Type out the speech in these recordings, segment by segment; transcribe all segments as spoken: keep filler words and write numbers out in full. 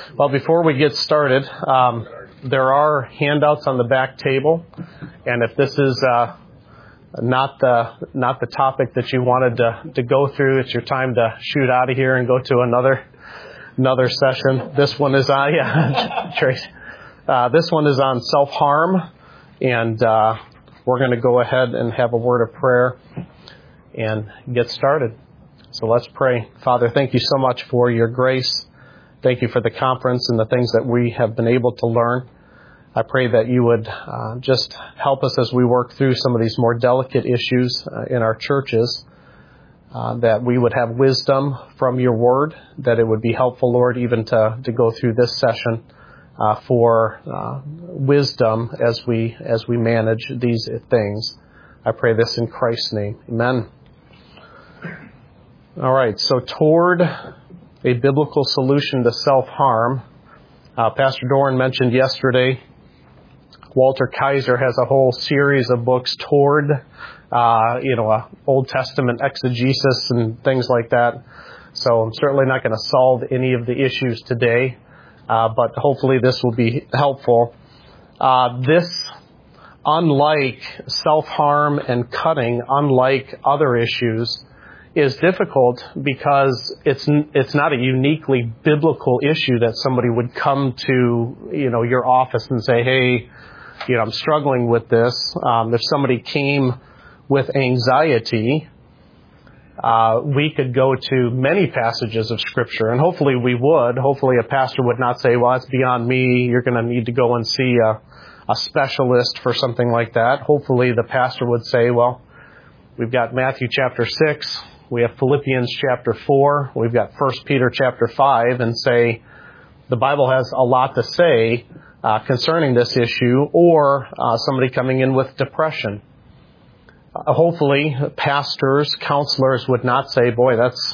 Well, before we get started, um, there are handouts on the back table, and if this is uh, not the not the topic that you wanted to, to go through, it's your time to shoot out of here and go to another another session. This one is on yeah, Trace. Uh, this one is on self-harm, and uh, we're going to go ahead and have a word of prayer and get started. So let's pray. Father, thank you so much for your grace. Thank you for the conference and the things that we have been able to learn. I pray that you would uh, just help us as we work through some of these more delicate issues uh, in our churches, uh, that we would have wisdom from your word, that it would be helpful, Lord, even to, to go through this session uh, for uh, wisdom as we as we manage these things. I pray this in Christ's name. Amen. All right, so toward a biblical solution to self-harm. Uh, Pastor Doran mentioned yesterday, Walter Kaiser has a whole series of books toward, uh, you know, a Old Testament exegesis and things like that. So I'm certainly not going to solve any of the issues today, uh, but hopefully this will be helpful. Uh, this, unlike self-harm and cutting, unlike other issues, is difficult because it's it's not a uniquely biblical issue that somebody would come to, you know, your office and say, hey, you know, I'm struggling with this. Um, if somebody came with anxiety, uh, we could go to many passages of Scripture, and hopefully we would. Hopefully a pastor would not say, well, that's beyond me. You're going to need to go and see a, a specialist for something like that. Hopefully the pastor would say, well, we've got Matthew chapter six. We have Philippians chapter four. We've got First Peter chapter five, and say the Bible has a lot to say uh, concerning this issue, or uh, somebody coming in with depression. Uh, hopefully, pastors, counselors would not say, boy, that's,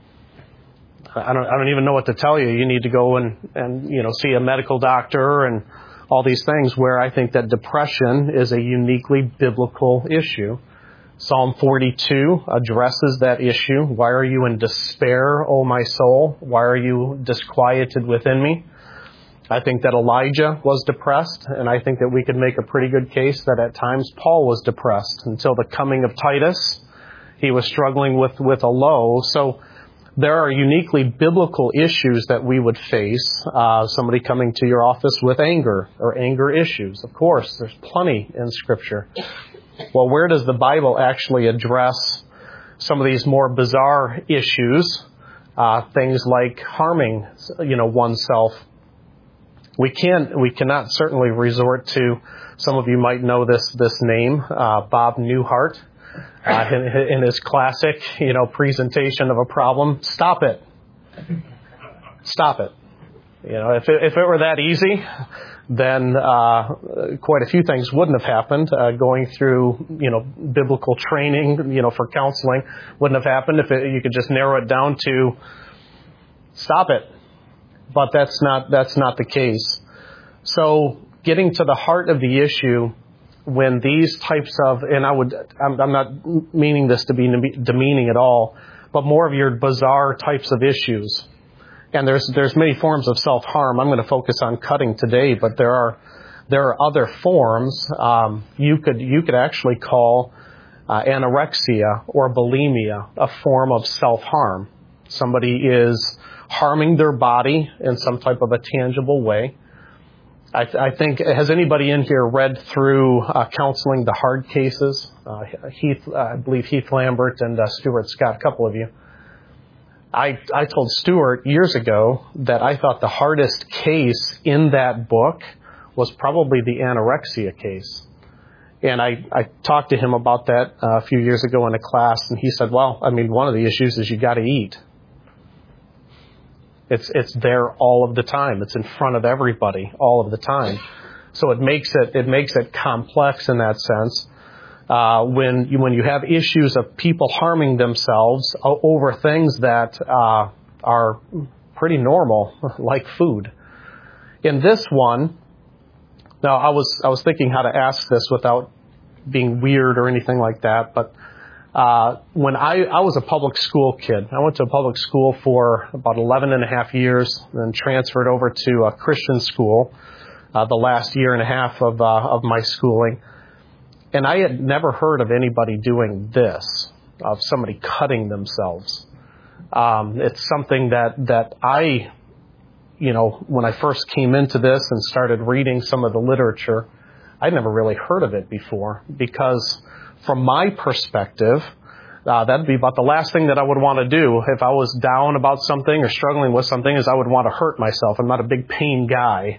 I don't, I don't even know what to tell you. You need to go and, and, you know, see a medical doctor and all these things, where I think that depression is a uniquely biblical issue. Psalm forty-two addresses that issue. Why are you in despair, O my soul? Why are you disquieted within me? I think that Elijah was depressed, and I think that we could make a pretty good case that at times Paul was depressed. Until the coming of Titus, he was struggling with, with a low. So there are uniquely biblical issues that we would face. Uh, somebody coming to your office with anger or anger issues. Of course, there's plenty in Scripture. Well, where does the Bible actually address some of these more bizarre issues? Uh, things like harming, you know, oneself. We can we cannot certainly resort to. Some of you might know this this name, uh, Bob Newhart, uh, in, in his classic, you know, presentation of a problem. Stop it. Stop it. You know, if it, if it were that easy, then uh, quite a few things wouldn't have happened. Uh, going through, you know, biblical training, you know, for counseling wouldn't have happened if it, you could just narrow it down to stop it. But that's not that's not the case. So getting to the heart of the issue, when these types of, and I would, I'm, I'm not meaning this to be demeaning at all, but more of your bizarre types of issues. And there's there's many forms of self-harm. I'm going to focus on cutting today, but there are there are other forms. Um, you could you could actually call uh, anorexia or bulimia a form of self-harm. Somebody is harming their body in some type of a tangible way. I, th- I think, has anybody in here read through uh, Counseling the Hard Cases? Uh, Heath, uh, I believe Heath Lambert and uh, Stuart Scott, a couple of you. I, I told Stuart years ago that I thought the hardest case in that book was probably the anorexia case. And I, I talked to him about that uh, a few years ago in a class, and he said, well, I mean, one of the issues is you got to eat. It's it's there all of the time. It's in front of everybody all of the time. So it makes it it makes it complex in that sense. Uh, when you, when you have issues of people harming themselves over things that uh, are pretty normal, like food. In this one, now I was I was thinking how to ask this without being weird or anything like that, but Uh, when I, I was a public school kid, I went to a public school for about eleven and a half years, then transferred over to a Christian school uh, the last year and a half of uh, of my schooling. And I had never heard of anybody doing this, of somebody cutting themselves. Um, it's something that, that I, you know, when I first came into this and started reading some of the literature, I'd never really heard of it before, because from my perspective, uh, that'd be about the last thing that I would want to do if I was down about something or struggling with something, is I would want to hurt myself. I'm not a big pain guy.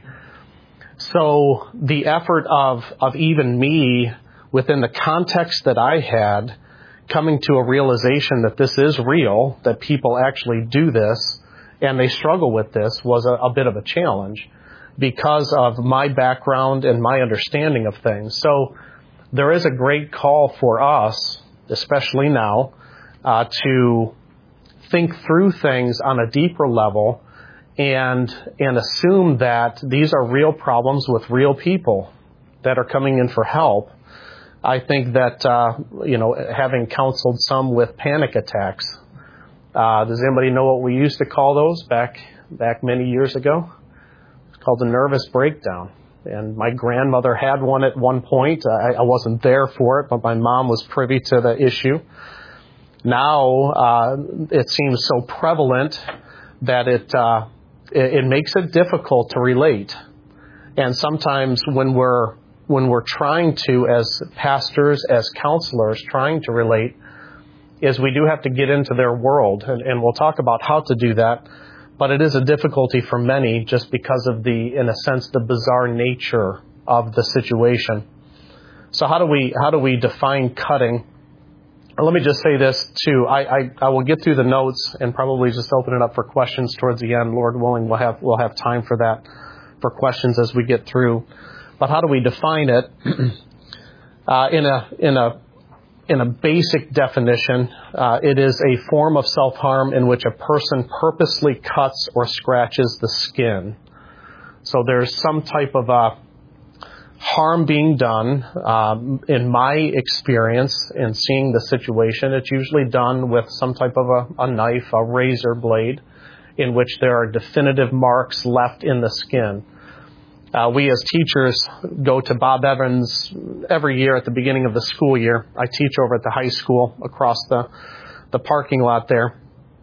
So the effort of, of even me, within the context that I had, coming to a realization that this is real, that people actually do this, and they struggle with this, was a, a bit of a challenge because of my background and my understanding of things. So there is a great call for us, especially now, uh, to think through things on a deeper level and and assume that these are real problems with real people that are coming in for help. I think that, uh, you know, having counseled some with panic attacks, uh, does anybody know what we used to call those back back many years ago? It's called a nervous breakdown. And my grandmother had one at one point. I, I wasn't there for it, but my mom was privy to the issue. Now uh, it seems so prevalent that it, uh, it it makes it difficult to relate. And sometimes when we're when we're trying to, as pastors, as counselors, trying to relate, is we do have to get into their world, and, and we'll talk about how to do that. But it is a difficulty for many just because of the, in a sense, the bizarre nature of the situation. So how do we how do we define cutting? Let me just say this too. I, I, I will get through the notes and probably just open it up for questions towards the end. Lord willing, we'll have we'll have time for that, for questions as we get through. But how do we define it? uh, in a in a In a basic definition, uh, it is a form of self-harm in which a person purposely cuts or scratches the skin. So there's some type of uh, harm being done. Um, in my experience, in seeing the situation, it's usually done with some type of a, a knife, a razor blade, in which there are definitive marks left in the skin. Uh, we as teachers go to Bob Evans every year at the beginning of the school year. I teach over at the high school across the, the parking lot there.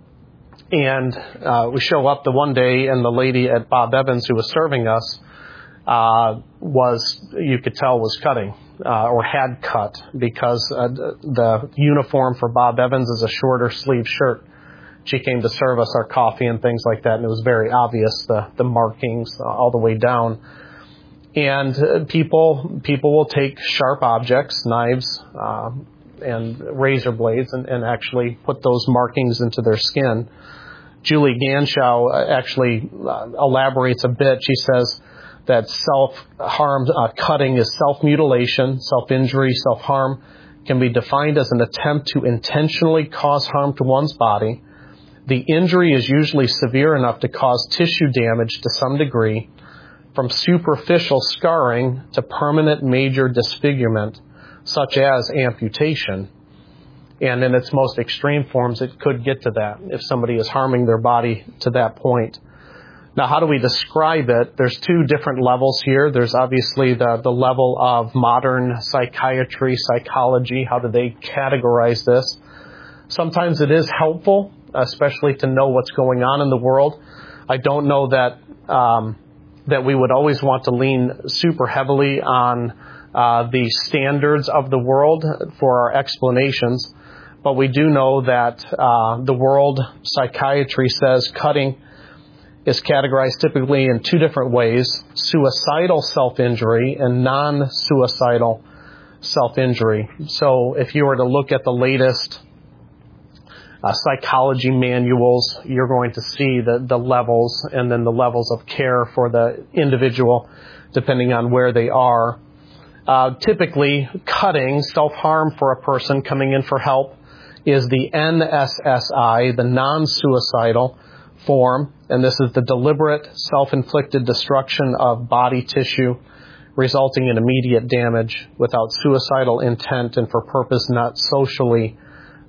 And uh, we show up the one day, and the lady at Bob Evans who was serving us uh, was, you could tell, was cutting uh, or had cut, because uh, the uniform for Bob Evans is a shorter sleeve shirt. She came to serve us our coffee and things like that, and it was very obvious, the, the markings uh, all the way down. And uh, people people will take sharp objects, knives, uh, and razor blades, and, and actually put those markings into their skin. Julie Ganschow actually uh, elaborates a bit. She says that self-harm uh, cutting is self-mutilation, self-injury, self-harm, can be defined as an attempt to intentionally cause harm to one's body. The injury is usually severe enough to cause tissue damage to some degree, from superficial scarring to permanent major disfigurement, such as amputation. And in its most extreme forms, it could get to that if somebody is harming their body to that point. Now, how do we describe it? There's two different levels here. There's obviously the, the level of modern psychiatry, psychology. How do they categorize this? Sometimes it is helpful, especially to know what's going on in the world. I don't know that um, that we would always want to lean super heavily on uh, the standards of the world for our explanations, but we do know that uh, the world psychiatry says cutting is categorized typically in two different ways: suicidal self-injury and non-suicidal self-injury. So if you were to look at the latest Uh, psychology manuals, you're going to see the, the levels and then the levels of care for the individual depending on where they are. Uh, typically, cutting, self-harm for a person coming in for help, is the N S S I, the non-suicidal form, and this is the deliberate self-inflicted destruction of body tissue resulting in immediate damage without suicidal intent and for purpose not socially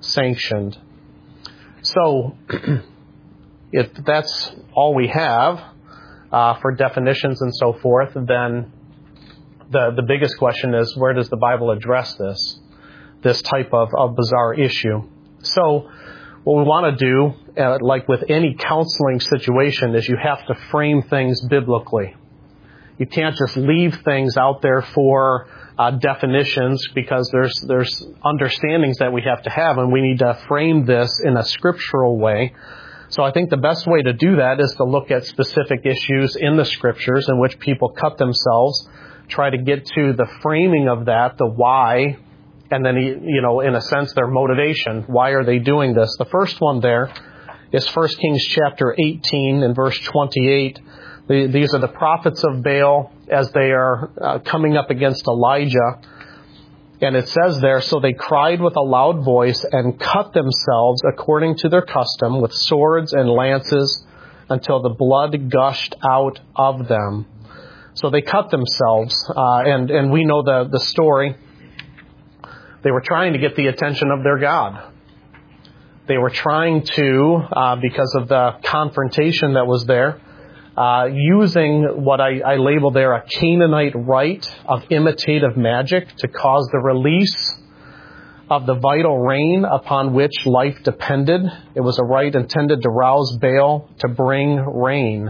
sanctioned. So, if that's all we have uh, for definitions and so forth, then the, the biggest question is, where does the Bible address this, this type of, of bizarre issue? So, what we want to do, uh, like with any counseling situation, is you have to frame things biblically. You can't just leave things out there for uh, definitions, because there's there's understandings that we have to have, and we need to frame this in a scriptural way. So I think the best way to do that is to look at specific issues in the scriptures in which people cut themselves, try to get to the framing of that, the why, and then, you know, in a sense, their motivation. Why are they doing this? The first one there is First Kings chapter eighteen and verse twenty-eight. These are the prophets of Baal as they are uh, coming up against Elijah. And it says there, so they cried with a loud voice and cut themselves according to their custom with swords and lances until the blood gushed out of them. So they cut themselves, uh, and, and we know the, the story. They were trying to get the attention of their God. They were trying to, uh, because of the confrontation that was there, Uh, using what I, I label there a Canaanite rite of imitative magic to cause the release of the vital rain upon which life depended. It was a rite intended to rouse Baal to bring rain.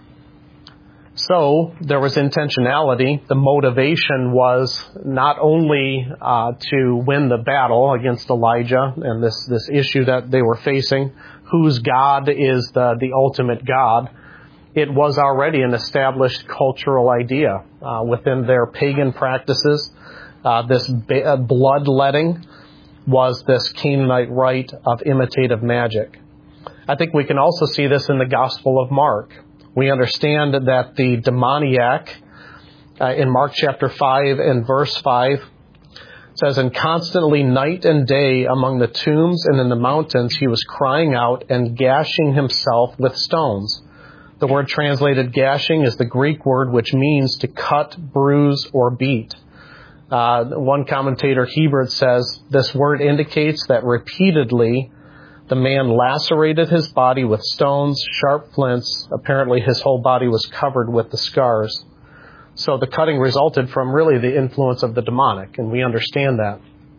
So there was intentionality. The motivation was not only uh, to win the battle against Elijah and this, this issue that they were facing, whose God is the, the ultimate God. It was already an established cultural idea uh, within their pagan practices. Uh, this ba- uh, bloodletting was this Canaanite rite of imitative magic. I think we can also see this in the Gospel of Mark. We understand that the demoniac uh, in Mark chapter five and verse five says, and constantly night and day among the tombs and in the mountains he was crying out and gashing himself with stones. The word translated gashing is the Greek word which means to cut, bruise, or beat. Uh, one commentator, Hebert, says this word indicates that repeatedly the man lacerated his body with stones, sharp flints. Apparently his whole body was covered with the scars. So the cutting resulted from really the influence of the demonic, and we understand that.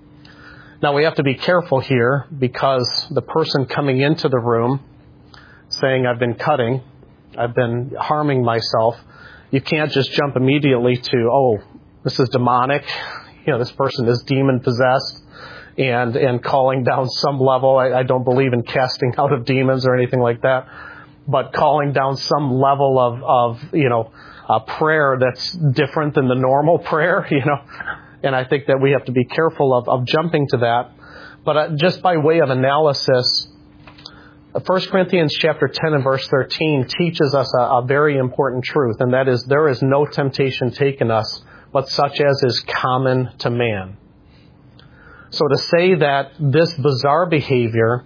Now we have to be careful here, because the person coming into the room saying, I've been cutting, I've been harming myself, you can't just jump immediately to, oh, this is demonic, you know, this person is demon-possessed, and and calling down some level. I, I don't believe in casting out of demons or anything like that, but calling down some level of, of you know, a prayer that's different than the normal prayer, you know. And I think that we have to be careful of, of jumping to that. But uh, just by way of analysis, First Corinthians chapter ten and verse thirteen teaches us a, a very important truth, and that is there is no temptation taken us, but such as is common to man. So to say that this bizarre behavior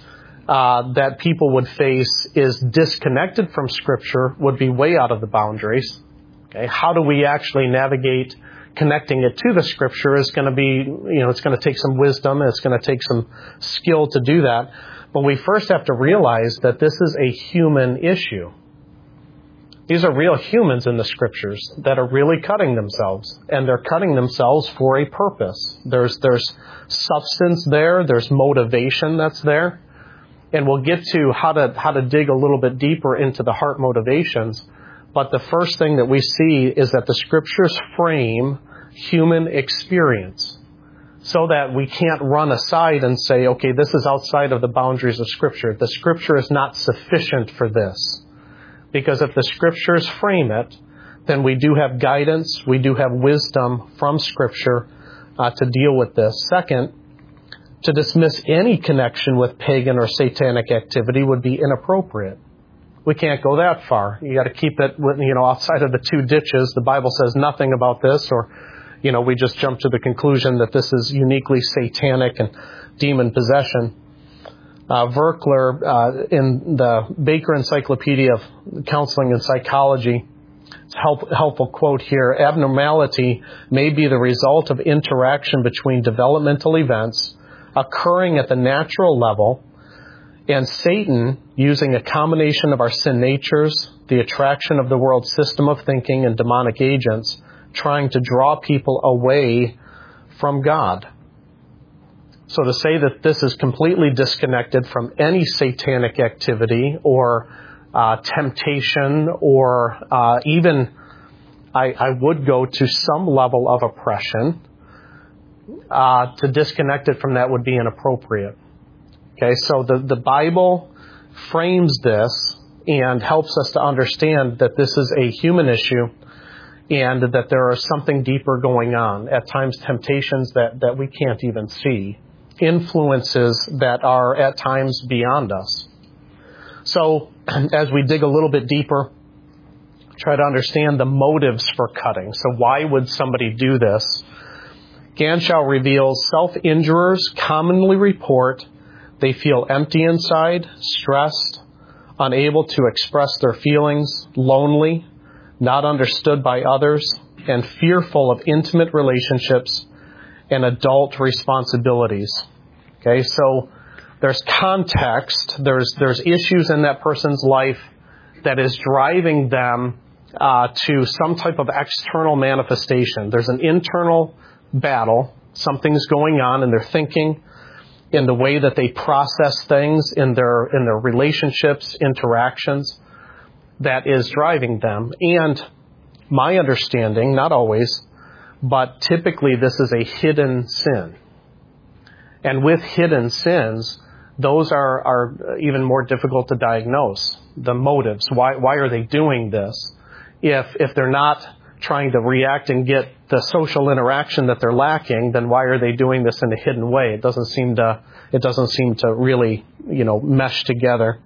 uh, that people would face is disconnected from Scripture would be way out of the boundaries. Okay, how do we actually navigate connecting it to the Scripture is going to be, you know, it's going to take some wisdom, it's going to take some skill to do that. But we first have to realize that this is a human issue. These are real humans in the Scriptures that are really cutting themselves, and they're cutting themselves for a purpose. There's there's substance there, there's motivation that's there, and we'll get to how to how to dig a little bit deeper into the heart motivations. But the first thing that we see is that the Scriptures frame human experience, so that we can't run aside and say, okay, this is outside of the boundaries of Scripture. The Scripture is not sufficient for this. Because if the Scriptures frame it, then we do have guidance, we do have wisdom from Scripture uh, to deal with this. Second, to dismiss any connection with pagan or satanic activity would be inappropriate. We can't go that far. You got to keep it, you know, outside of the two ditches. The Bible says nothing about this, or you know, we just jump to the conclusion that this is uniquely satanic and demon possession. Uh, Verkler, uh, in the Baker Encyclopedia of Counseling and Psychology, it's a help, helpful quote here, abnormality may be the result of interaction between developmental events occurring at the natural level, and Satan using a combination of our sin natures, the attraction of the world system of thinking, and demonic agents, trying to draw people away from God. So to say that this is completely disconnected from any satanic activity or uh, temptation or uh, even, I, I would go to some level of oppression, uh, to disconnect it from that would be inappropriate. Okay, so the, the Bible frames this and helps us to understand that this is a human issue and that there is something deeper going on. At times, temptations that, that we can't even see. Influences that are at times beyond us. So, as we dig a little bit deeper, try to understand the motives for cutting. So why would somebody do this? Ganschow reveals self-injurers commonly report they feel empty inside, stressed, unable to express their feelings, lonely, not understood by others, and fearful of intimate relationships and adult responsibilities. Okay, so there's context, there's there's issues in that person's life that is driving them uh, to some type of external manifestation. There's an internal battle, something's going on in their thinking, in the way that they process things, in their in their relationships, interactions, that is driving them. And my understanding, not always, but typically this is a hidden sin. And with hidden sins, those are, are even more difficult to diagnose. The motives, why why are they doing this? If if they're not trying to react and get the social interaction that they're lacking, then why are they doing this in a hidden way? It doesn't seem to it doesn't seem to really, you know, mesh together.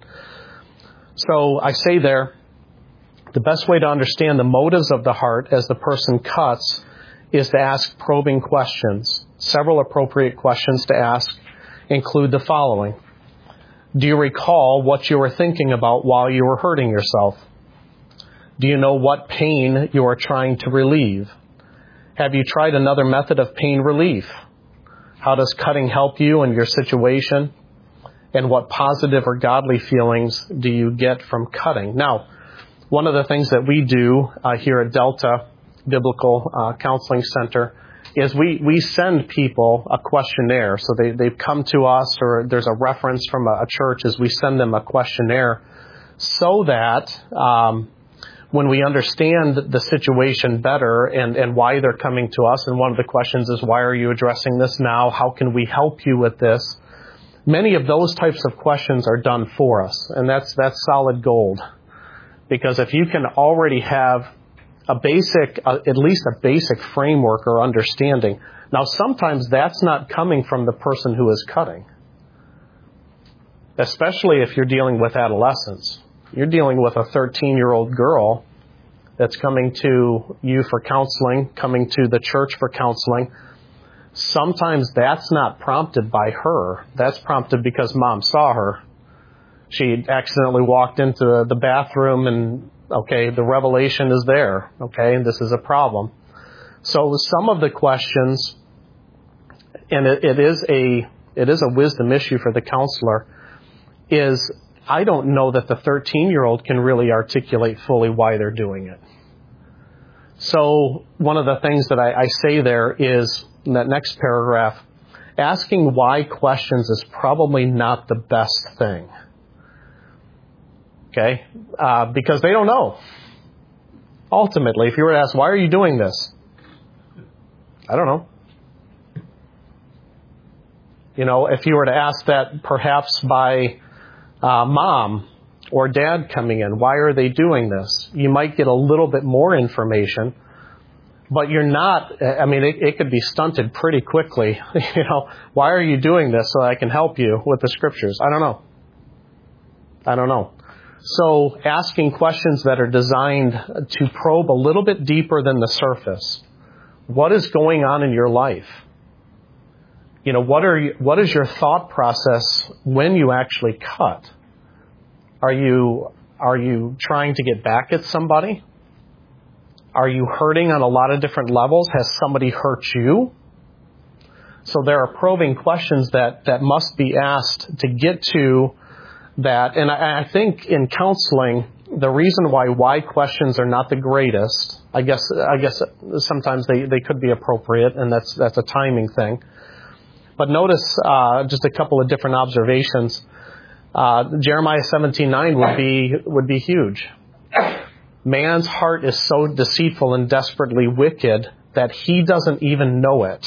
So I say there, the best way to understand the motives of the heart as the person cuts is to ask probing questions. Several appropriate questions to ask include the following. Do you recall what you were thinking about while you were hurting yourself? Do you know what pain you are trying to relieve? Have you tried another method of pain relief? How does cutting help you in your situation? And what positive or godly feelings do you get from cutting? Now, one of the things that we do uh, here at Delta Biblical uh, Counseling Center is we, we send people a questionnaire. So they, they've come to us, or there's a reference from a, a church, as we send them a questionnaire so that um, when we understand the situation better and, and why they're coming to us, and one of the questions is, why are you addressing this now? How can we help you with this? Many of those types of questions are done for us, and that's that's solid gold. Because if you can already have a basic, uh, at least a basic framework or understanding. Now, sometimes that's not coming from the person who is cutting. Especially if you're dealing with adolescents. You're dealing with a thirteen-year-old girl that's coming to you for counseling, coming to the church for counseling. Sometimes that's not prompted by her. That's prompted because mom saw her. She accidentally walked into the bathroom and, okay, the revelation is there, okay, and this is a problem. So some of the questions, and it, it is a it is a wisdom issue for the counselor, is I don't know that the thirteen-year-old can really articulate fully why they're doing it. So one of the things that I, I say there is, in that next paragraph, asking why questions is probably not the best thing. Okay? Uh, because they don't know. Ultimately, if you were to ask, why are you doing this? I don't know. You know, if you were to ask that perhaps by uh, mom or dad coming in, why are they doing this? You might get a little bit more information, but you're not, I mean, it, it could be stunted pretty quickly. You know, why are you doing this so I can help you with the scriptures? I don't know. I don't know. So asking questions that are designed to probe a little bit deeper than the surface. What is going on in your life? You know, what are you, what is your thought process when you actually cut? Are you are you trying to get back at somebody? Are you hurting on a lot of different levels? Has somebody hurt you? So there are probing questions that, that must be asked to get to that. And I, I think in counseling, the reason why why questions are not the greatest, I guess I guess sometimes they, they could be appropriate, and that's that's a timing thing. But notice uh, just a couple of different observations. Uh, Jeremiah seventeen nine would be would be huge. Man's heart is so deceitful and desperately wicked that he doesn't even know it.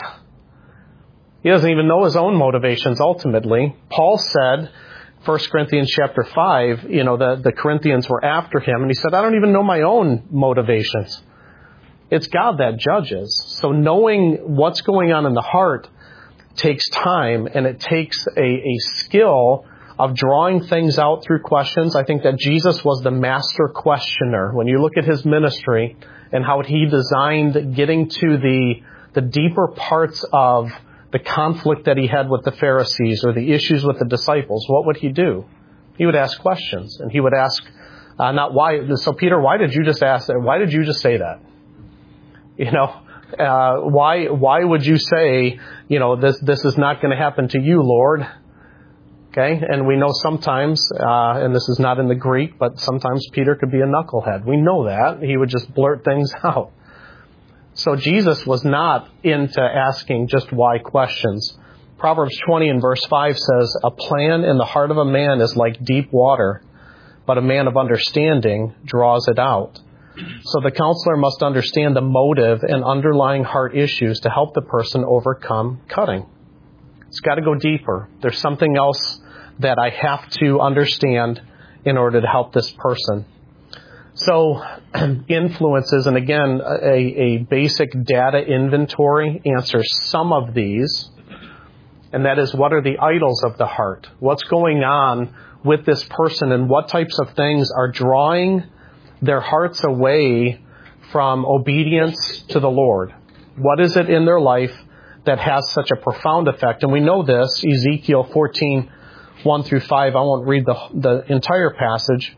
He doesn't even know his own motivations ultimately. Paul said, First Corinthians chapter five, you know, the, the Corinthians were after him, and he said, I don't even know my own motivations. It's God that judges. So knowing what's going on in the heart takes time, and it takes a, a skill of drawing things out through questions. I think that Jesus was the master questioner. When you look at his ministry and how he designed getting to the, the deeper parts of the conflict that he had with the Pharisees or the issues with the disciples, what would he do? He would ask questions, and he would ask, uh, not why. So Peter, why did you just ask that? Why did you just say that? You know, uh, why, why would you say, you know, this, this is not going to happen to you, Lord? Okay. And we know sometimes, uh, and this is not in the Greek, but sometimes Peter could be a knucklehead. We know that. He would just blurt things out. So Jesus was not into asking just why questions. Proverbs twenty and verse five says, a plan in the heart of a man is like deep water, but a man of understanding draws it out. So the counselor must understand the motive and underlying heart issues to help the person overcome cutting. It's got to go deeper. There's something else that I have to understand in order to help this person. So influences, and again, a, a basic data inventory answers some of these. And that is, what are the idols of the heart? What's going on with this person, and what types of things are drawing their hearts away from obedience to the Lord? What is it in their life that has such a profound effect? And we know this, Ezekiel fourteen, one through five. I won't read the, the entire passage.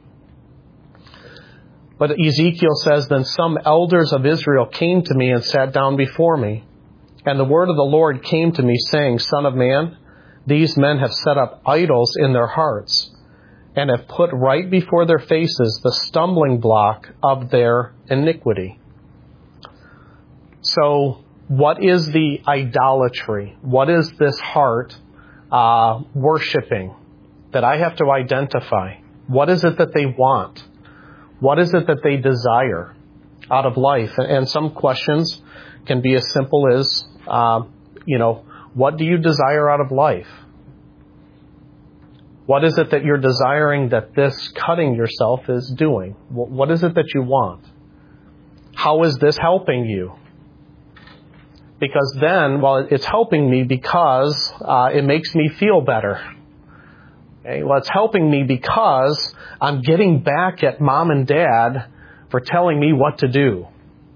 But Ezekiel says, then some elders of Israel came to me and sat down before me. And the word of the Lord came to me, saying, Son of man, these men have set up idols in their hearts, and have put right before their faces the stumbling block of their iniquity. So, what is the idolatry? What is this heart uh, worshiping that I have to identify? What is it that they want? What is it that they desire out of life? And some questions can be as simple as, uh, you know, what do you desire out of life? What is it that you're desiring that this cutting yourself is doing? What is it that you want? How is this helping you? Because then, well, it's helping me because uh, it makes me feel better. Okay? Well, it's helping me because I'm getting back at mom and dad for telling me what to do.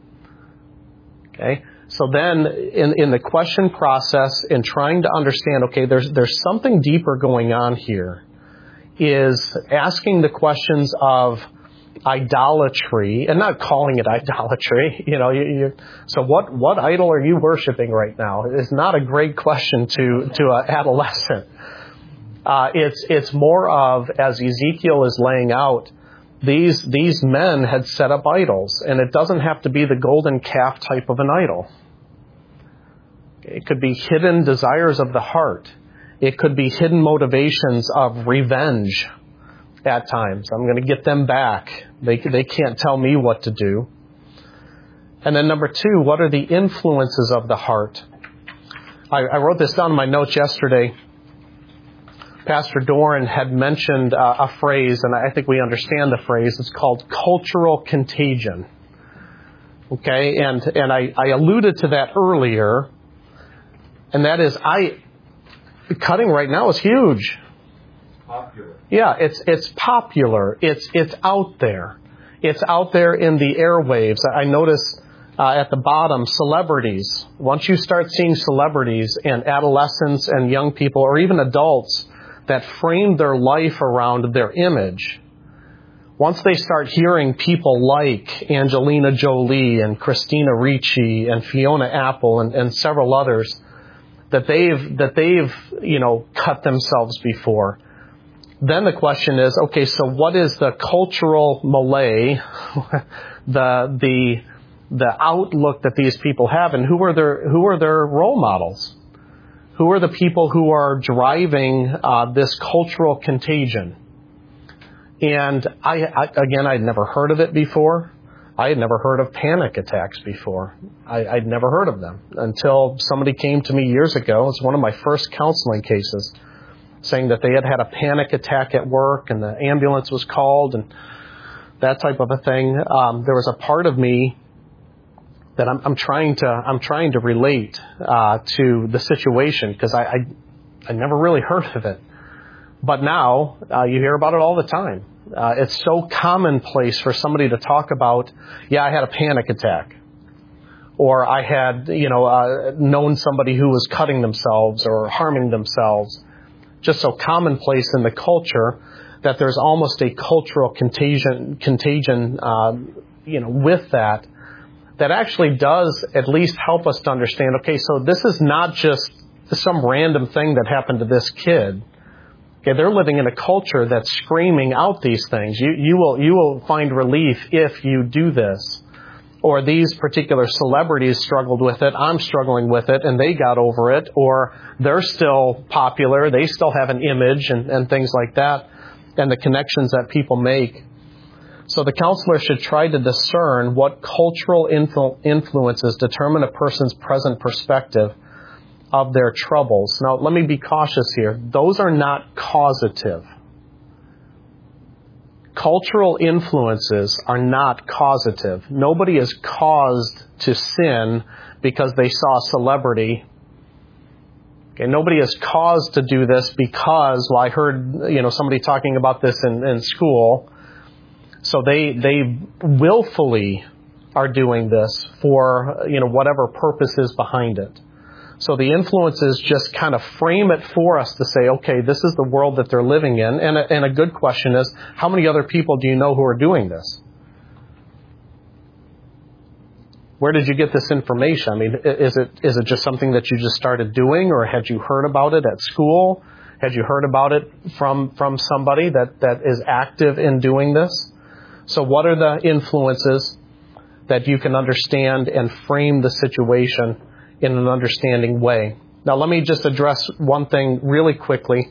Okay? So then, in, in the question process, in trying to understand, okay, there's there's something deeper going on here, is asking the questions of idolatry, and not calling it idolatry. You know, you, you, so what what idol are you worshiping right now? It's not a great question to to an adolescent. Uh, it's it's more of, as Ezekiel is laying out, these these men had set up idols, and it doesn't have to be the golden calf type of an idol. It could be hidden desires of the heart. It could be hidden motivations of revenge at times. I'm going to get them back. They they can't tell me what to do. And then number two, what are the influences of the heart? I, I wrote this down in my notes yesterday. Pastor Doran had mentioned uh, a phrase, and I think we understand the phrase. It's called cultural contagion. Okay, and and I, I alluded to that earlier, and that is, I cutting right now is huge. Popular. Yeah, it's it's popular. It's it's out there. It's out there in the airwaves. I notice uh, at the bottom, celebrities. Once you start seeing celebrities and adolescents and young people, or even adults, that frame their life around their image, once they start hearing people like Angelina Jolie and Christina Ricci and Fiona Apple and, and several others, that they've, that they've, you know, cut themselves before. Then the question is, okay, so what is the cultural malaise, the, the, the outlook that these people have, and who are their, who are their role models? Who are the people who are driving uh, this cultural contagion? And I, I, again, I'd never heard of it before. I had never heard of panic attacks before. I, I'd never heard of them until somebody came to me years ago. It's one of my first counseling cases, saying that they had had a panic attack at work and the ambulance was called and that type of a thing. Um, there was a part of me that I'm, I'm trying to I'm trying to relate uh, to the situation, because I, I I never really heard of it, but now uh, you hear about it all the time. Uh, it's so commonplace for somebody to talk about, yeah, I had a panic attack, or I had, you know, uh, known somebody who was cutting themselves or harming themselves. Just so commonplace in the culture that there's almost a cultural contagion, contagion, uh, you know, with that, that actually does at least help us to understand, okay, so this is not just some random thing that happened to this kid. Okay, they're living in a culture that's screaming out these things. You, you will, you will find relief if you do this. Or these particular celebrities struggled with it, I'm struggling with it, and they got over it. Or they're still popular, they still have an image, and, and things like that, and the connections that people make. So the counselor should try to discern what cultural influ- influences determine a person's present perspective of their troubles. Now, let me be cautious here. Those are not causative. Cultural influences are not causative. Nobody is caused to sin because they saw a celebrity. Okay, nobody is caused to do this because, well, I heard, you know, somebody talking about this in, in school. So they they willfully are doing this for, you know, whatever purpose is behind it. So the influences just kind of frame it for us to say, okay, this is the world that they're living in. And a, and a good question is, how many other people do you know who are doing this? Where did you get this information? I mean, is it is it just something that you just started doing, or had you heard about it at school? Had you heard about it from, from somebody that, that is active in doing this? So what are the influences that you can understand and frame the situation in an understanding way? Now, let me just address one thing really quickly.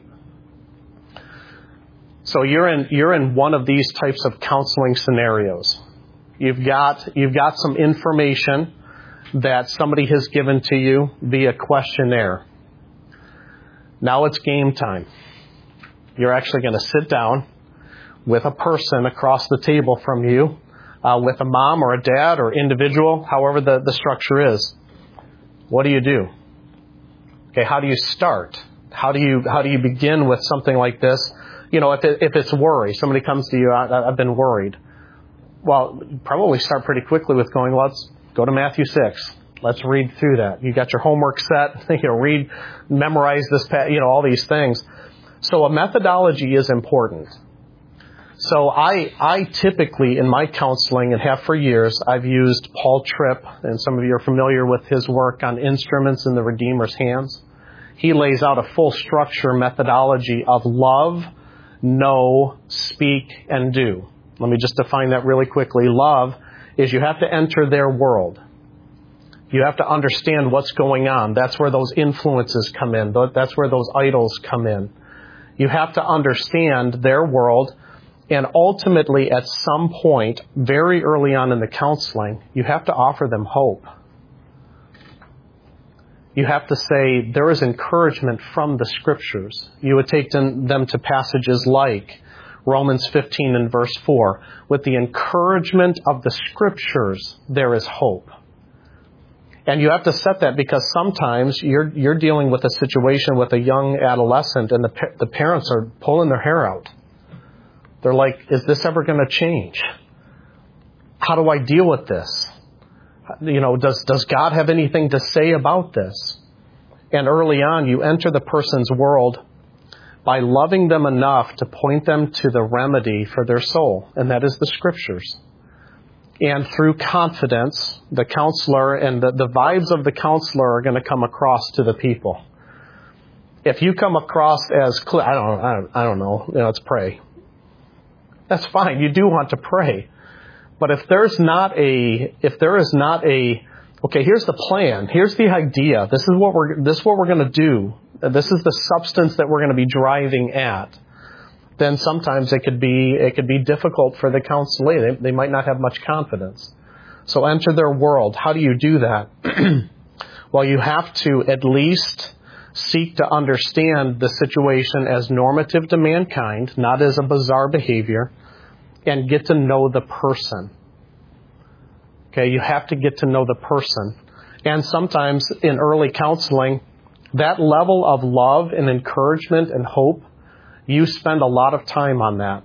So you're in you're in one of these types of counseling scenarios. You've got you've got some information that somebody has given to you via questionnaire. Now it's game time. You're actually going to sit down with a person across the table from you, uh, with a mom or a dad or individual, however the, the structure is. What do you do? Okay, how do you start? How do you how do you begin with something like this? You know, if it, if it's worry, somebody comes to you, I, I've been worried. Well, probably start pretty quickly with going, let's go to Matthew six. Let's read through that. You got your homework set. You know, read, memorize this. You know, all these things. So a methodology is important. So I, I typically, in my counseling, and have for years, I've used Paul Tripp, and some of you are familiar with his work on instruments in the Redeemer's hands. He lays out a full structure methodology of love, know, speak, and do. Let me just define that really quickly. Love is you have to enter their world. You have to understand what's going on. That's where those influences come in. That's where those idols come in. You have to understand their world. And ultimately, at some point, very early on in the counseling, you have to offer them hope. You have to say, there is encouragement from the Scriptures. You would take them to passages like Romans fifteen and verse four. With the encouragement of the Scriptures, there is hope. And you have to set that because sometimes you're you're dealing with a situation with a young adolescent and the the parents are pulling their hair out. They're like, is this ever going to change? How do I deal with this? You know, does does God have anything to say about this? And early on, you enter the person's world by loving them enough to point them to the remedy for their soul, and that is the Scriptures. And through confidence, the counselor and the, the vibes of the counselor are going to come across to the people. If you come across as, clear, I don't, I don't, I don't know, you know, let's pray. That's fine. You do want to pray. But if there's not a, if there is not a, okay, here's the plan. Here's the idea. This is what we're, this is what we're going to do. This is the substance that we're going to be driving at. Then sometimes it could be, it could be difficult for the counselee. They, they might not have much confidence. So enter their world. How do you do that? Well, you have to at least seek to understand the situation as normative to mankind, not as a bizarre behavior, and get to know the person. Okay, you have to get to know the person. And sometimes in early counseling, that level of love and encouragement and hope, you spend a lot of time on that.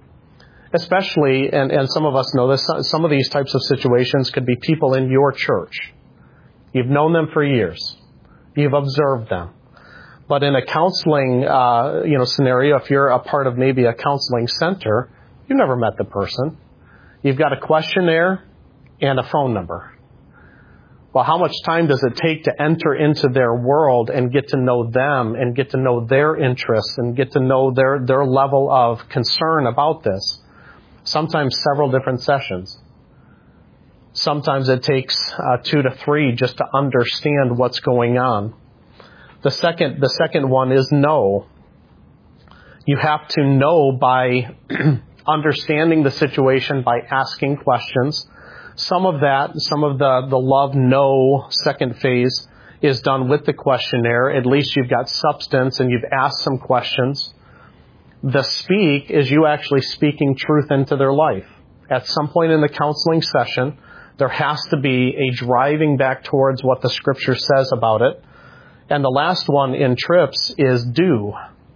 Especially, and, and some of us know this, some of these types of situations could be people in your church. You've known them for years. You've observed them. But in a counseling uh, you know, scenario, if you're a part of maybe a counseling center, you've never met the person. You've got a questionnaire and a phone number. Well, how much time does it take to enter into their world and get to know them and get to know their interests and get to know their, their level of concern about this? Sometimes several different sessions. Sometimes it takes uh, two to three just to understand what's going on. The second, the second one is know. You have to know by understanding the situation, by asking questions. Some of that, some of the, the love, know second phase is done with the questionnaire. At least you've got substance and you've asked some questions. The speak is you actually speaking truth into their life. At some point in the counseling session, there has to be a driving back towards what the Scripture says about it. And the last one in TRIPS is do.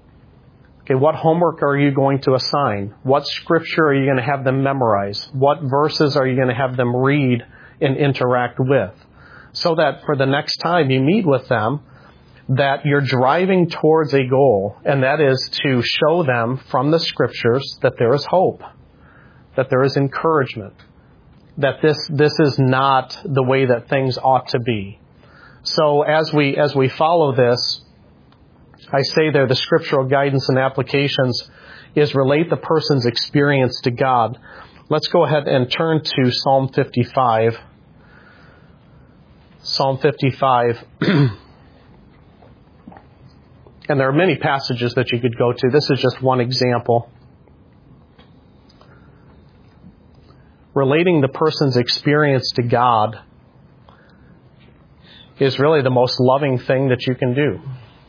Okay, what homework are you going to assign? What Scripture are you going to have them memorize? What verses are you going to have them read and interact with? So that for the next time you meet with them, that you're driving towards a goal, and that is to show them from the Scriptures that there is hope, that there is encouragement, that this this is not the way that things ought to be. So as we as we follow this, I say there the scriptural guidance and applications is relate the person's experience to God. Let's go ahead and turn to Psalm fifty-five. Psalm fifty-five. And there are many passages that you could go to. This is just one example. Relating the person's experience to God is really the most loving thing that you can do.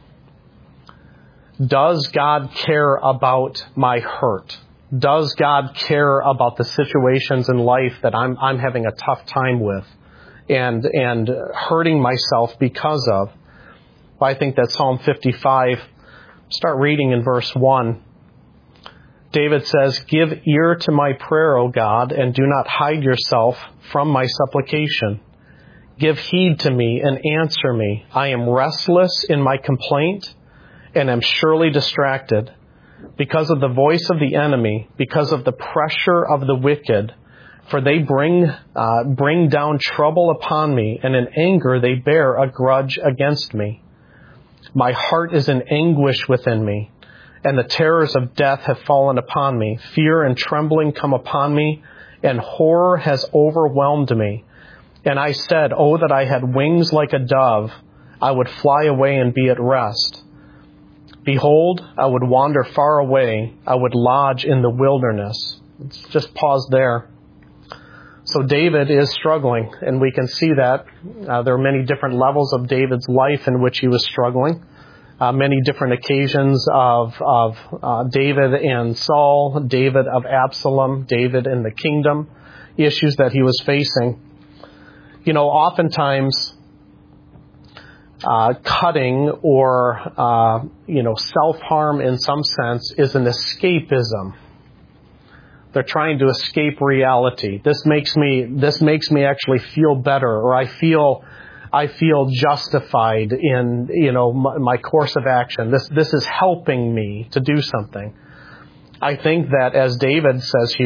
Does God care about my hurt? Does God care about the situations in life that I'm I'm having a tough time with and and hurting myself because of? Well, I think that Psalm fifty-five, start reading in verse one. David says, "Give ear to my prayer, O God, and do not hide yourself from my supplication. Give heed to me and answer me. I am restless in my complaint and am surely distracted because of the voice of the enemy, because of the pressure of the wicked. For they bring uh, bring down trouble upon me, and in anger they bear a grudge against me. My heart is in anguish within me, and the terrors of death have fallen upon me. Fear and trembling come upon me, and horror has overwhelmed me. And I said, oh, that I had wings like a dove. I would fly away and be at rest. Behold, I would wander far away. I would lodge in the wilderness." Let's just pause there. So David is struggling, and we can see that. Uh, there are many different levels of David's life in which he was struggling. Uh, many different occasions of, of uh, David and Saul, David of Absalom, David in the kingdom, issues that he was facing. You know, oftentimes uh, cutting or, uh, you know, self-harm in some sense is an escapism. They're trying to escape reality. This makes me, this makes me actually feel better, or I feel, I feel justified in, you know, my, my course of action. This, this is helping me to do something. I think that, as David says here,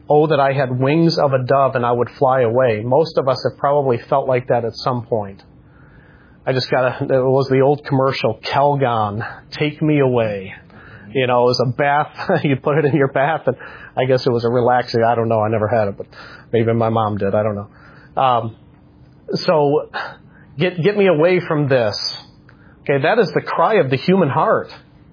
Oh, that I had wings of a dove and I would fly away. Most of us have probably felt like that at some point. I just got a, it was the old commercial, Calgon, take me away. You know, it was a bath, you put it in your bath, and I guess it was a relaxing, I don't know, I never had it, but maybe my mom did, I don't know. Um, so, get, get me away from this. Okay, that is the cry of the human heart.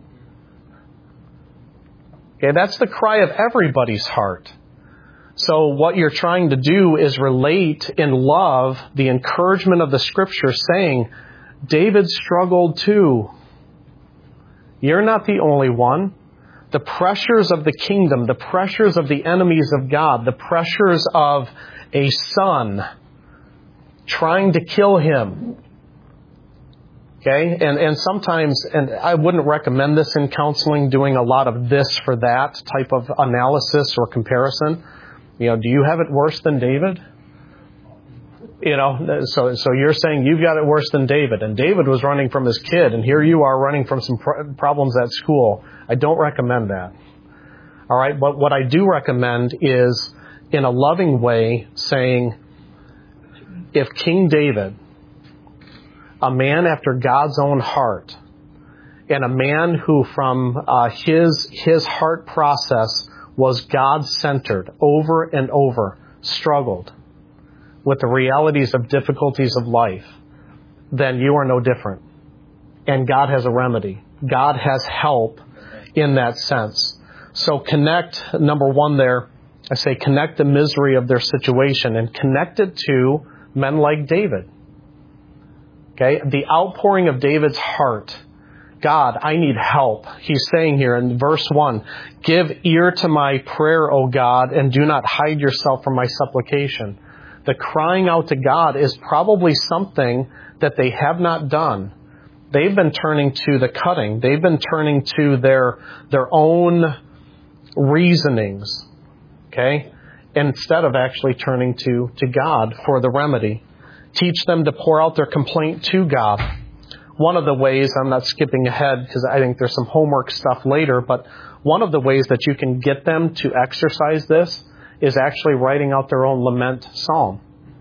Okay, that's the cry of everybody's heart. So what you're trying to do is relate in love the encouragement of the Scripture saying, David struggled too. You're not the only one. The pressures of the kingdom, the pressures of the enemies of God, the pressures of a son trying to kill him. Okay? And, and sometimes, and I wouldn't recommend this in counseling, doing a lot of this for that type of analysis or comparison. You know, do you have it worse than David? You know, so so you're saying you've got it worse than David, and David was running from his kid, and here you are running from some pr- problems at school. I don't recommend that. All right, but what I do recommend is, in a loving way, saying, if King David, a man after God's own heart, and a man who from uh, his his heart process was God-centered over and over, struggled with the realities of difficulties of life, then you are no different. And God has a remedy. God has help in that sense. So connect, number one there, I say connect the misery of their situation and connect it to men like David. Okay? The outpouring of David's heart. God, I need help. He's saying here in verse one, give ear to my prayer, O God, and do not hide yourself from my supplication. The crying out to God is probably something that they have not done. They've been turning to the cutting. They've been turning to their, their own reasonings. Okay? Instead of actually turning to, to God for the remedy. Teach them to pour out their complaint to God. One of the ways, I'm not skipping ahead because I think there's some homework stuff later, but one of the ways that you can get them to exercise this is actually writing out their own lament psalm.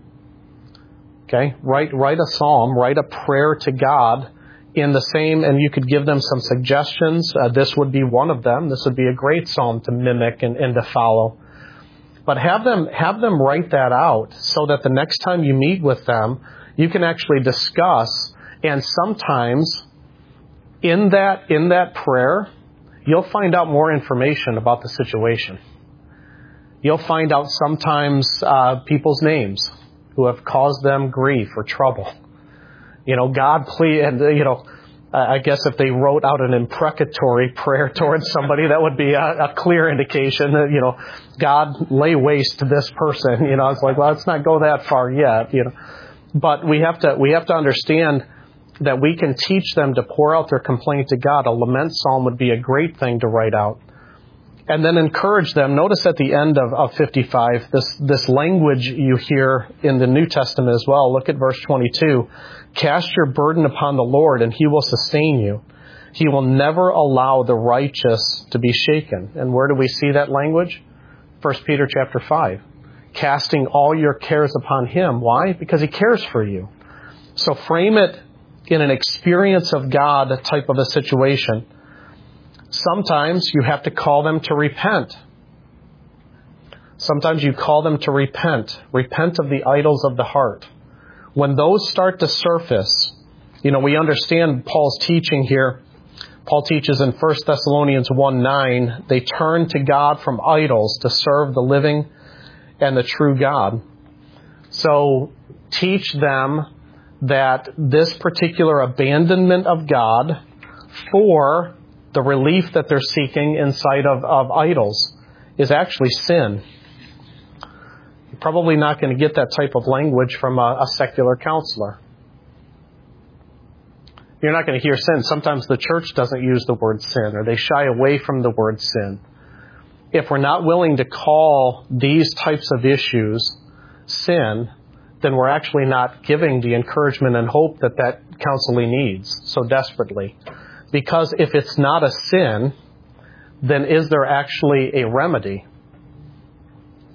Okay? Write, write a psalm, write a prayer to God in the same, and you could give them some suggestions. Uh, this would be one of them. This would be a great psalm to mimic and, and to follow. But have them, have them write that out so that the next time you meet with them, you can actually discuss. And sometimes in that, in that prayer, you'll find out more information about the situation. You'll find out sometimes uh, people's names who have caused them grief or trouble. You know, God, please, and you know, I guess if they wrote out an imprecatory prayer towards somebody, that would be a, a clear indication that, you know, God, lay waste to this person. You know, it's like, well, let's not go that far yet. You know, but we have to we have to understand that we can teach them to pour out their complaint to God. A lament psalm would be a great thing to write out. And then encourage them. Notice at the end of, of fifty-five, this, this language you hear in the New Testament as well. Look at verse twenty-two. Cast your burden upon the Lord, and He will sustain you. He will never allow the righteous to be shaken. And where do we see that language? First Peter chapter five. Casting all your cares upon Him. Why? Because He cares for you. So frame it in an experience of God type of a situation. Sometimes you have to call them to repent. Sometimes you call them to repent. Repent of the idols of the heart. When those start to surface, you know, we understand Paul's teaching here. Paul teaches in First Thessalonians one nine, they turn to God from idols to serve the living and the true God. So teach them that this particular abandonment of God for the relief that they're seeking inside of, of idols is actually sin. You're probably not going to get that type of language from a, a secular counselor. You're not going to hear sin. Sometimes the church doesn't use the word sin, or they shy away from the word sin. If we're not willing to call these types of issues sin, then we're actually not giving the encouragement and hope that that counseling needs so desperately. Because if it's not a sin, then is there actually a remedy?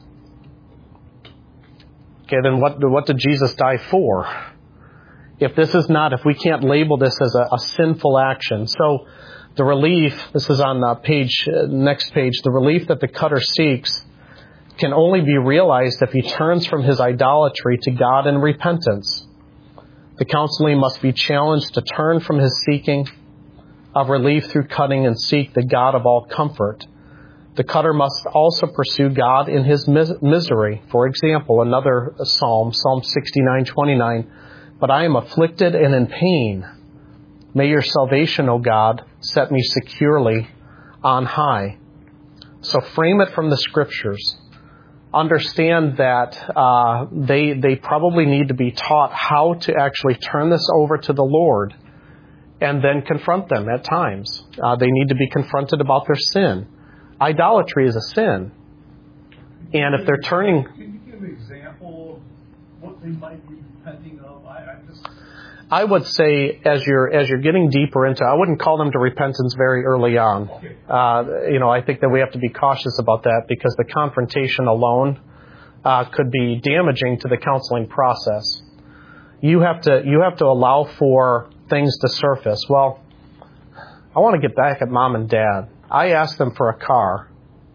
Okay, then what, what did Jesus die for? If this is not, if we can't label this as a, a sinful action. So the relief, this is on the page, uh, next page, the relief that the cutter seeks can only be realized if he turns from his idolatry to God in repentance. The counselee must be challenged to turn from his seeking of relief through cutting and seek the God of all comfort. The cutter must also pursue God in his mis- misery. For example, another psalm, Psalm sixty-nine twenty-nine, but I am afflicted and in pain. May your salvation, O God, set me securely on high. So frame it from the Scriptures. Understand that uh, they they probably need to be taught how to actually turn this over to the Lord and then confront them at times. Uh, they need to be confronted about their sin. Idolatry is a sin. And if they're turning... Can you give an example of what they might be repenting of? I, I just... I would say as you're as you're getting deeper into, I wouldn't call them to repentance very early on. Okay. Uh, you know, I think that we have to be cautious about that because the confrontation alone uh, could be damaging to the counseling process. You have to you have to allow for things to surface. Well, I want to get back at mom and dad. I asked them for a car.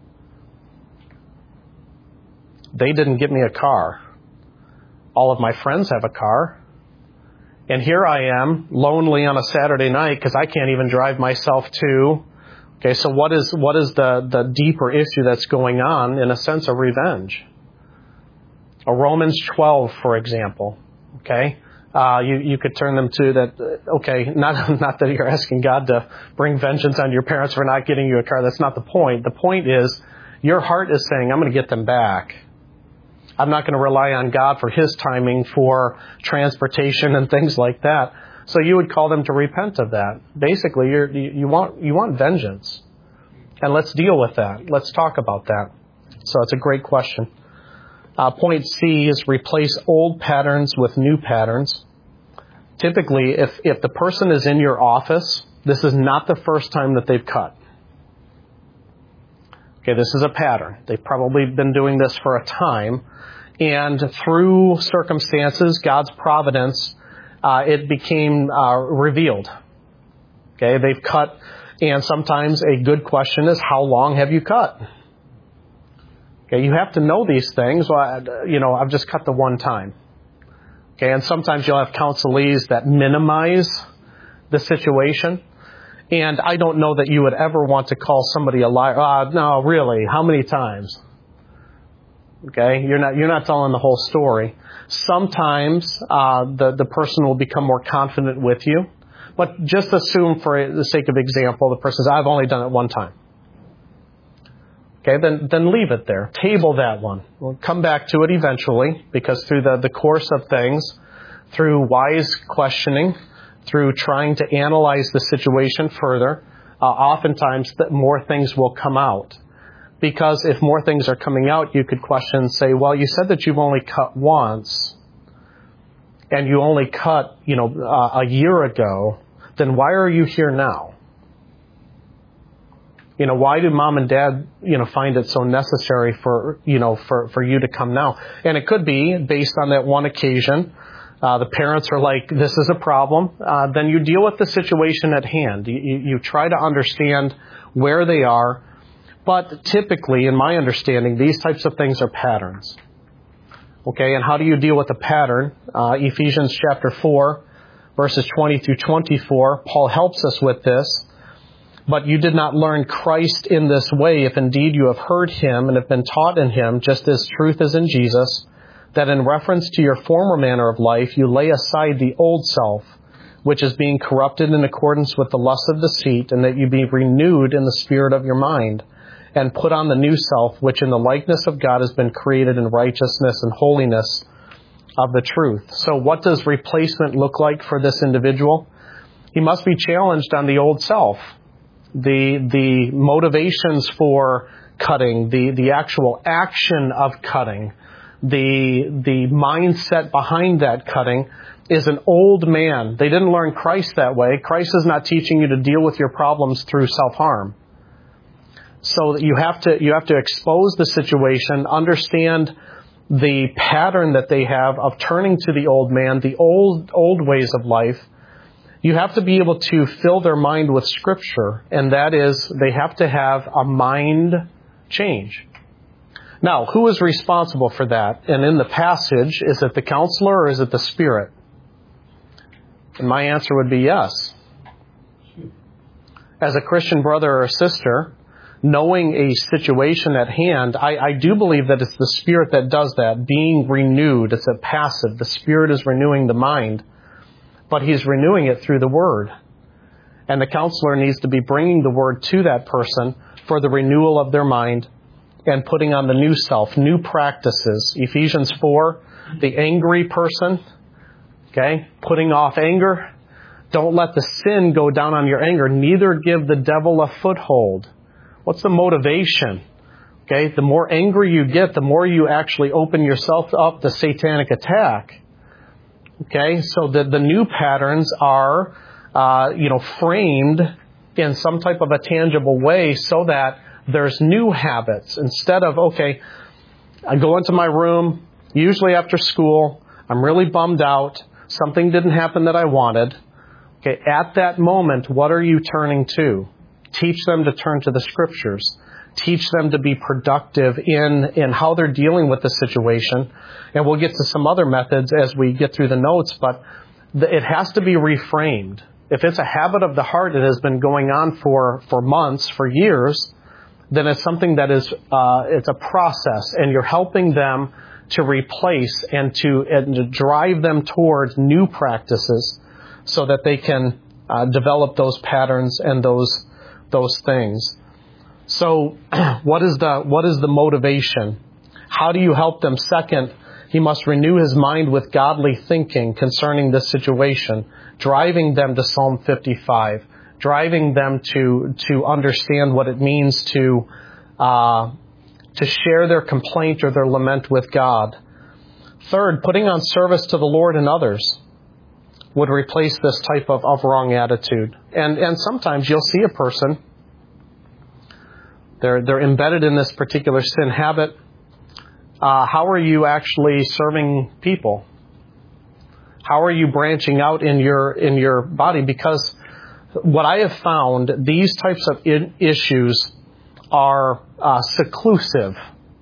They didn't get me a car. All of my friends have a car. And here I am, lonely on a Saturday night because I can't even drive myself to. Okay, so what is what is the, the deeper issue that's going on in a sense of revenge? A Romans twelve, for example. Okay, uh, you you could turn them to that. Okay, not not that you're asking God to bring vengeance on your parents for not getting you a car. That's not the point. The point is your heart is saying, I'm going to get them back. I'm not going to rely on God for His timing for transportation and things like that. So you would call them to repent of that. Basically, you're, you you want you want vengeance, and let's deal with that. Let's talk about that. So it's a great question. Uh, point C is replace old patterns with new patterns. Typically, if if the person is in your office, this is not the first time that they've cut. Okay, this is a pattern. They've probably been doing this for a time. And through circumstances, God's providence, uh, it became uh, revealed. Okay, they've cut. And sometimes a good question is, how long have you cut? Okay, you have to know these things. Well, I, you know, I've just cut the one time. Okay, and sometimes you'll have counselees that minimize the situation. And I don't know that you would ever want to call somebody a liar. Uh, no, really, how many times? Okay, you're not you're not telling the whole story. Sometimes uh, the the person will become more confident with you, but just assume, for the sake of example, the person says, "I've only done it one time." Okay, then then leave it there. Table that one. We'll come back to it eventually, because through the the course of things, through wise questioning, through trying to analyze the situation further, uh, oftentimes that more things will come out. Because if more things are coming out, you could question and say, well, you said that you've only cut once, and you only cut, you know, uh, a year ago, then why are you here now? You know, why do mom and dad, you know, find it so necessary for, you know, for, for you to come now? And it could be based on that one occasion. Uh, the parents are like, this is a problem. Uh, then you deal with the situation at hand. You, you, you try to understand where they are. But typically, in my understanding, these types of things are patterns. Okay, and how do you deal with a pattern? Uh, Ephesians chapter four, verses twenty through twenty-four, Paul helps us with this. But you did not learn Christ in this way, if indeed you have heard Him and have been taught in Him, just as truth is in Jesus, that in reference to your former manner of life, you lay aside the old self, which is being corrupted in accordance with the lust of deceit, and that you be renewed in the spirit of your mind, and put on the new self, which in the likeness of God has been created in righteousness and holiness of the truth. So what does replacement look like for this individual? He must be challenged on the old self. The the motivations for cutting, the, the actual action of cutting, the the mindset behind that cutting is an old man. They didn't learn Christ that way. Christ is not teaching you to deal with your problems through self-harm. So that you have to you have to expose the situation, understand the pattern that they have of turning to the old man, the old old ways of life, you have to be able to fill their mind with Scripture, and that is, they have to have a mind change. Now, who is responsible for that? And in the passage, is it the counselor or is it the Spirit? And my answer would be yes. As a Christian brother or sister, knowing a situation at hand, I, I do believe that it's the Spirit that does that, being renewed. It's a passive. The Spirit is renewing the mind, but He's renewing it through the Word. And the counselor needs to be bringing the Word to that person for the renewal of their mind and putting on the new self, new practices. Ephesians four, the angry person, okay, putting off anger. Don't let the sin go down on your anger. Neither give the devil a foothold. What's the motivation? Okay, the more angry you get, the more you actually open yourself up to satanic attack. Okay, so the, the new patterns are, uh, you know, framed in some type of a tangible way so that there's new habits. Instead of, okay, I go into my room, usually after school, I'm really bummed out, something didn't happen that I wanted. Okay, at that moment, what are you turning to? Teach them to turn to the Scriptures. Teach them to be productive in, in how they're dealing with the situation. And we'll get to some other methods as we get through the notes, but it has to be reframed. If it's a habit of the heart that has been going on for, for months, for years, then it's something that is, uh, it's a process, and you're helping them to replace and to, and to drive them towards new practices so that they can uh, develop those patterns and those those things. So what is the what is the motivation? How do you help them? Second, he must renew his mind with godly thinking concerning this situation, driving them to Psalm fifty-five, driving them to to understand what it means to uh, to share their complaint or their lament with God. Third, putting on service to the Lord and others would replace this type of, of wrong attitude. And and sometimes you'll see a person, they're they're embedded in this particular sin habit. Uh, how are you actually serving people? How are you branching out in your in your body? Because what I have found, these types of in- issues are uh, seclusive.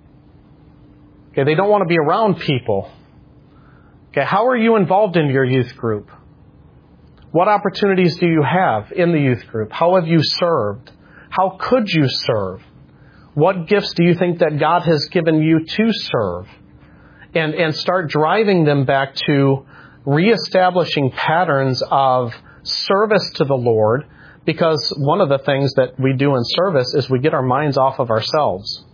Okay, they don't want to be around people. Okay, how are you involved in your youth group? What opportunities do you have in the youth group? How have you served? How could you serve? What gifts do you think that God has given you to serve? And, and start driving them back to reestablishing patterns of service to the Lord, because one of the things that we do in service is we get our minds off of ourselves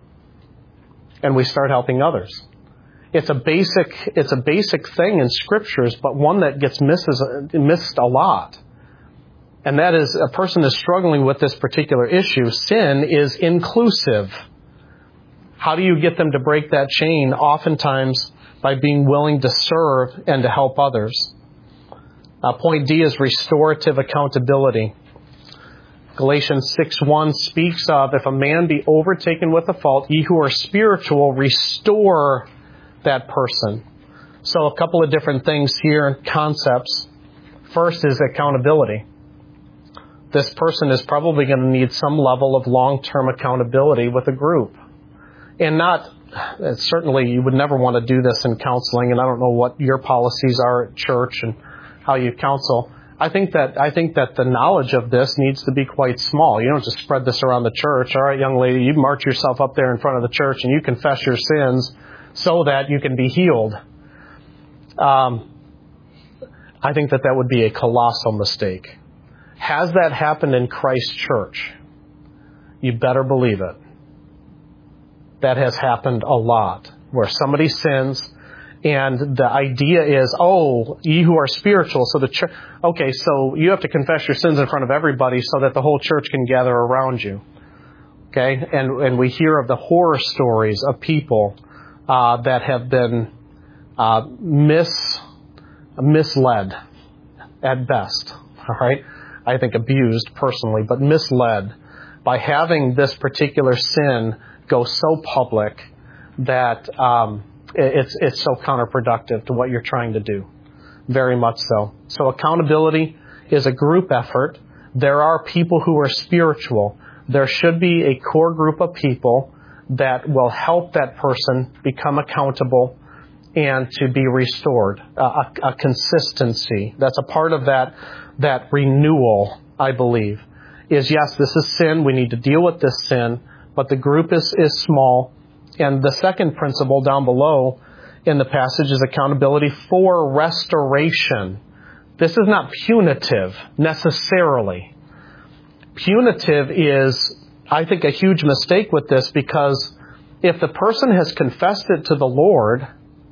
and we start helping others. It's a basic, it's a basic thing in Scriptures, but one that gets misses, missed a lot. And that is, a person is struggling with this particular issue. Sin is inclusive. How do you get them to break that chain? Oftentimes by being willing to serve and to help others. Uh, point D is restorative accountability. Galatians six one speaks of, if a man be overtaken with a fault, ye who are spiritual, restore that person. So a couple of different things here, concepts. First is accountability. This person is probably going to need some level of long-term accountability with a group. And not, certainly you would never want to do this in counseling, and I don't know what your policies are at church and how you counsel. I think that I think that the knowledge of this needs to be quite small. You don't just spread this around the church. All right, young lady, you march yourself up there in front of the church and you confess your sins so that you can be healed. Um, I think that that would be a colossal mistake. Has that happened in Christ Church? You better believe it. That has happened a lot, where somebody sins, and the idea is, oh, ye who are spiritual, so the church, okay, so you have to confess your sins in front of everybody so that the whole church can gather around you. Okay, and and we hear of the horror stories of people uh, that have been uh, mis misled at best. All right, I think abused personally, but misled by having this particular sin go so public that um, It's, it's so counterproductive to what you're trying to do. Very much so. So accountability is a group effort. There are people who are spiritual. There should be a core group of people that will help that person become accountable and to be restored. Uh, a, a consistency. That's a part of that, that renewal, I believe, is yes, this is sin. We need to deal with this sin, but the group is, is small. And the second principle down below in the passage is accountability for restoration. This is not punitive necessarily. Punitive is, I think, a huge mistake with this, because if the person has confessed it to the Lord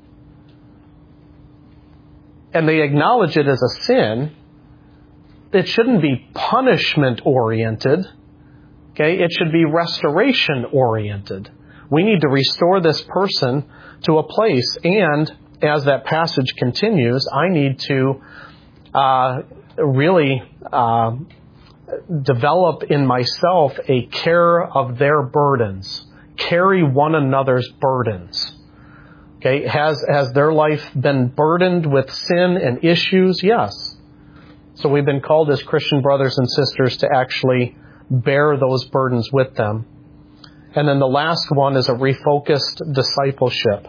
and they acknowledge it as a sin, it shouldn't be punishment oriented. Okay, it should be restoration oriented. We need to restore this person to a place, and as that passage continues, I need to uh, really uh, develop in myself a care of their burdens. Carry one another's burdens. Okay, has has their life been burdened with sin and issues? Yes. So we've been called as Christian brothers and sisters to actually bear those burdens with them. And then the last one is a refocused discipleship.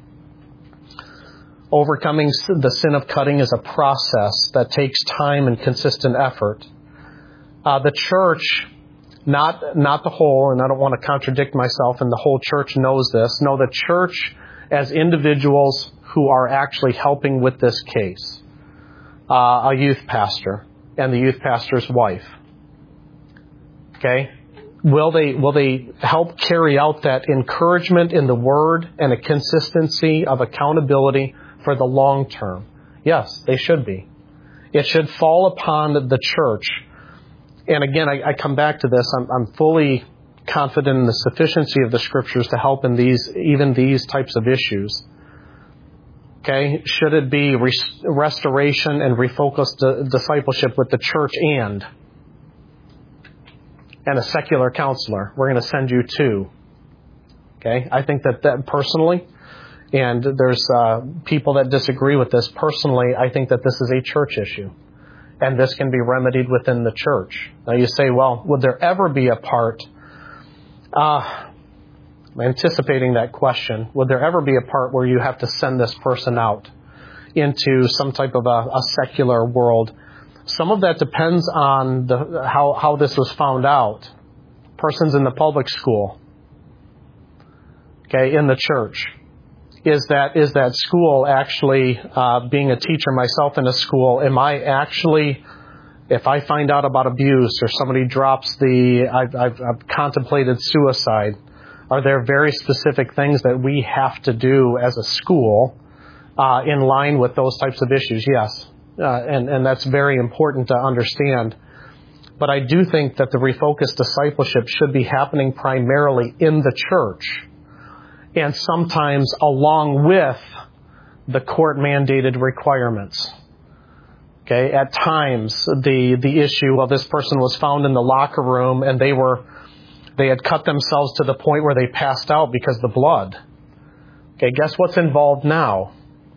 Overcoming the sin of cutting is a process that takes time and consistent effort. Uh, the church, not not the whole, and I don't want to contradict myself, and the whole church knows this. No, the church as individuals who are actually helping with this case. Uh, a youth pastor and the youth pastor's wife. Okay? Will they will they help carry out that encouragement in the Word and a consistency of accountability for the long term? Yes, they should be. It should fall upon the church. And again, I, I come back to this. I'm, I'm fully confident in the sufficiency of the Scriptures to help in these, even these types of issues. Okay, should it be res- restoration and refocused di- discipleship with the church and and a secular counselor? We're going to send you two. Okay, I think that, that personally, and there's uh, people that disagree with this. Personally, I think that this is a church issue, and this can be remedied within the church. Now you say, well, would there ever be a part? Uh, I'm anticipating that question. Would there ever be a part where you have to send this person out into some type of a, a secular world? Some of that depends on the, how, how this was found out. Persons in the public school, okay, in the church. Is that is that school actually, uh, being a teacher myself in a school, am I actually, if I find out about abuse or somebody drops the, I've, I've, I've contemplated suicide, are there very specific things that we have to do as a school uh, in line with those types of issues? Yes. Uh, and, and that's very important to understand. But I do think that the refocused discipleship should be happening primarily in the church, and sometimes along with the court-mandated requirements. Okay, at times the the issue, well, this person was found in the locker room and they were they had cut themselves to the point where they passed out because of the blood. Okay, guess what's involved now?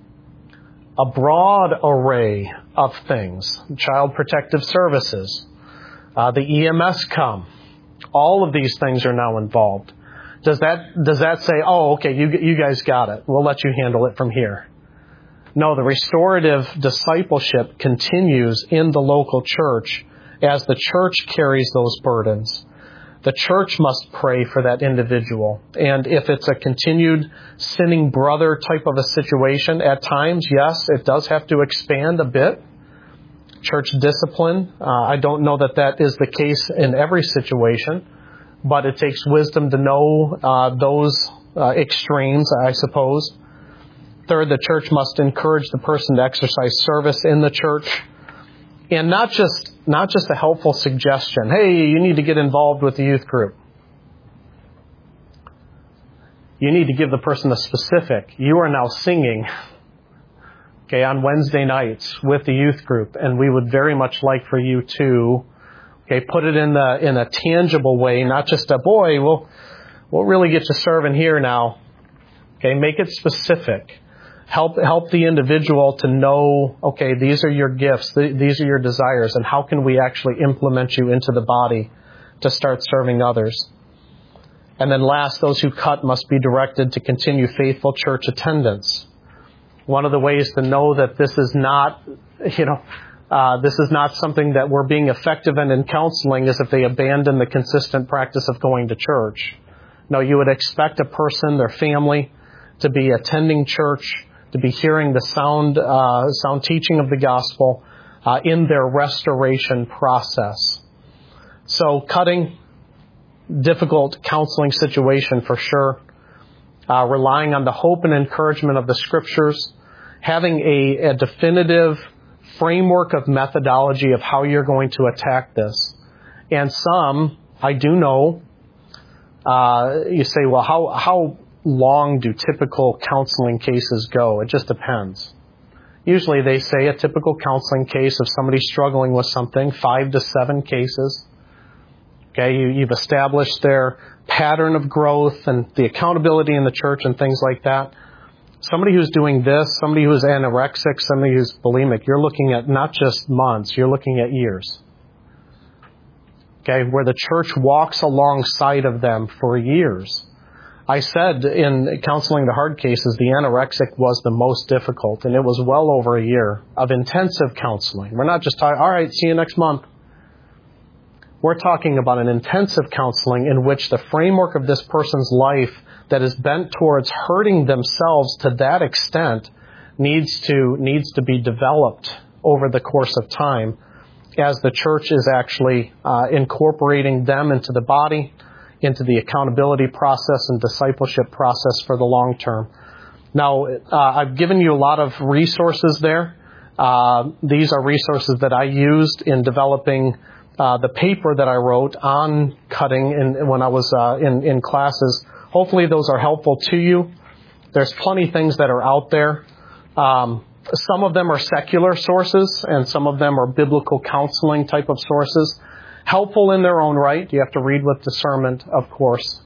A broad array of things. Child Protective Services. Uh, the E M S come. All of these things are now involved. Does that does that say, oh, okay, you you guys got it. We'll let you handle it from here? No, the restorative discipleship continues in the local church as the church carries those burdens. The church must pray for that individual. And if it's a continued sinning brother type of a situation, at times, yes, it does have to expand a bit. Church discipline, uh, I don't know that that is the case in every situation, but it takes wisdom to know uh, those uh, extremes, I suppose. Third, the church must encourage the person to exercise service in the church. And not just not just a helpful suggestion. Hey, you need to get involved with the youth group. You need to give the person a specific. You are now singing, okay, on Wednesday nights with the youth group, and we would very much like for you to, okay, put it in the in a tangible way, not just a boy. We'll we'll really get you serving here now. Okay, make it specific. Help help the individual to know, okay, these are your gifts, th- these are your desires, and how can we actually implement you into the body to start serving others. And then last, those who cut must be directed to continue faithful church attendance. One of the ways to know that this is not, you know, uh, this is not something that we're being effective in in counseling is if they abandon the consistent practice of going to church. No, you would expect a person, their family, to be attending church, to be hearing the sound, uh, sound teaching of the gospel uh, in their restoration process. So cutting, difficult counseling situation for sure. Uh, relying on the hope and encouragement of the Scriptures. Having a, a definitive framework of methodology of how you're going to attack this. And some, I do know, uh, you say, well, how how long do typical counseling cases go? It just depends. Usually they say a typical counseling case of somebody struggling with something, five to seven cases. Okay, you, you've established their pattern of growth and the accountability in the church and things like that. Somebody who's doing this, somebody who's anorexic, somebody who's bulimic, you're looking at not just months, you're looking at years. Okay, where the church walks alongside of them for years. I said in counseling the hard cases, the anorexic was the most difficult, and it was well over a year of intensive counseling. We're not just talking, all right, see you next month. We're talking about an intensive counseling in which the framework of this person's life that is bent towards hurting themselves to that extent needs to needs to be developed over the course of time as the church is actually uh, incorporating them into the body, into the accountability process and discipleship process for the long term. Now, uh, I've given you a lot of resources there. Uh, these are resources that I used in developing Uh, the paper that I wrote on cutting in, when I was uh, in, in classes. Hopefully those are helpful to you. There's plenty of things that are out there. Um, some of them are secular sources, and some of them are biblical counseling type of sources. Helpful in their own right. You have to read with discernment, of course.